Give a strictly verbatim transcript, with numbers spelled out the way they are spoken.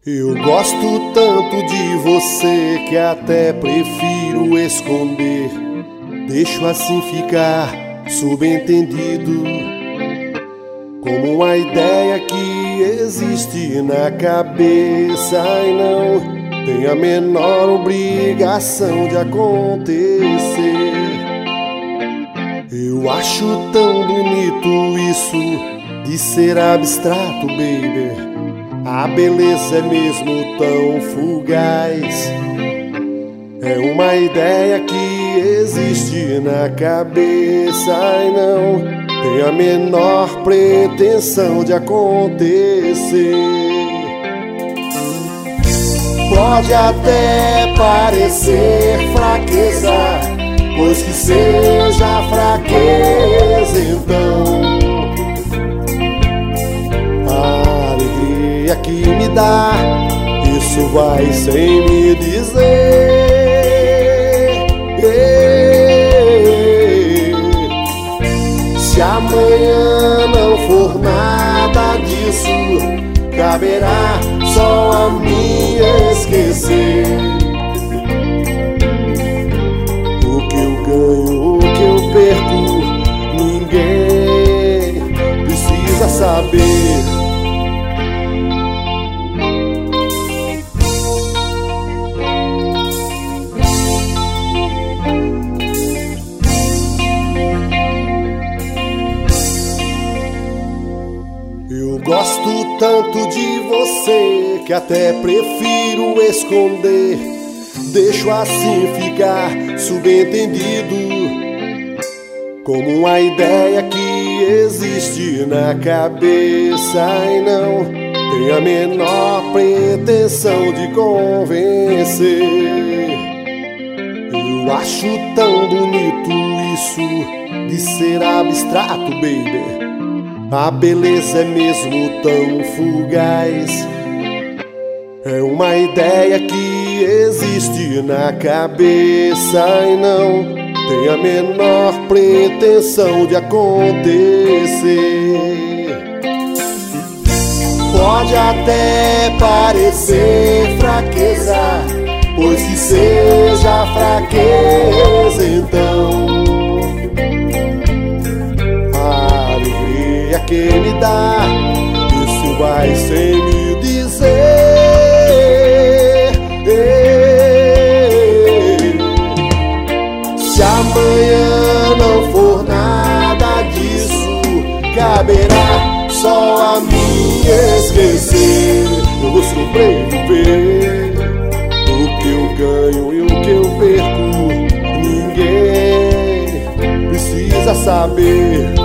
Eu gosto tanto de você que até prefiro esconder. Deixo assim ficar subentendido, como uma ideia que existe na cabeça e não tem a menor obrigação de acontecer. Eu acho tão bonito isso de ser abstrato, baby. A beleza é mesmo tão fugaz. É uma ideia que existe na cabeça e não tem a menor pretensão de acontecer. Pode até parecer fraqueza, pois que seja fraqueza então. A alegria que me dá, isso vai sem me dizer. Se amanhã não for nada disso, caberá só a mim esquecer. O que eu ganho, o que eu perco, ninguém precisa saber. Eu gosto tanto de você que até prefiro esconder. Deixo assim ficar subentendido, como uma ideia que existe na cabeça e não tem a menor pretensão de convencer. Eu acho tão bonito isso de ser abstrato, baby. A beleza é mesmo tão fugaz. É uma ideia que existe na cabeça e não tem a menor pretensão de acontecer. Pode até parecer fraqueza, pois que seja fraqueza então. Que me dá, isso vai sem me dizer. Se amanhã não for nada disso, caberá só a mim esquecer. Eu vou sobreviver. O que eu ganho e o que eu perco, ninguém precisa saber.